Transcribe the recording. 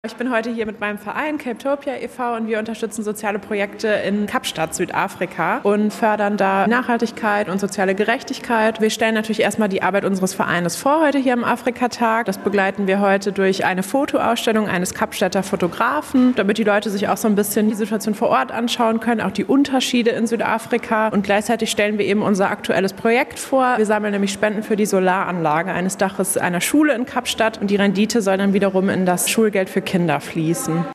Ich bin heute hier mit meinem Verein Capetopia e.V. und wir unterstützen soziale Projekte in Kapstadt, Südafrika und fördern da Nachhaltigkeit und soziale Gerechtigkeit. Wir stellen natürlich erstmal die Arbeit unseres Vereines vor heute hier am Afrikatag. Das begleiten wir heute durch eine Fotoausstellung eines Kapstädter Fotografen, damit die Leute sich auch so ein bisschen die Situation vor Ort anschauen können, auch die Unterschiede in Südafrika. Und gleichzeitig stellen wir eben unser aktuelles Projekt vor. Wir sammeln nämlich Spenden für die Solaranlage eines Daches einer Schule in Kapstadt und die Rendite soll dann wiederum in das Schulgeld für Kinder fließen.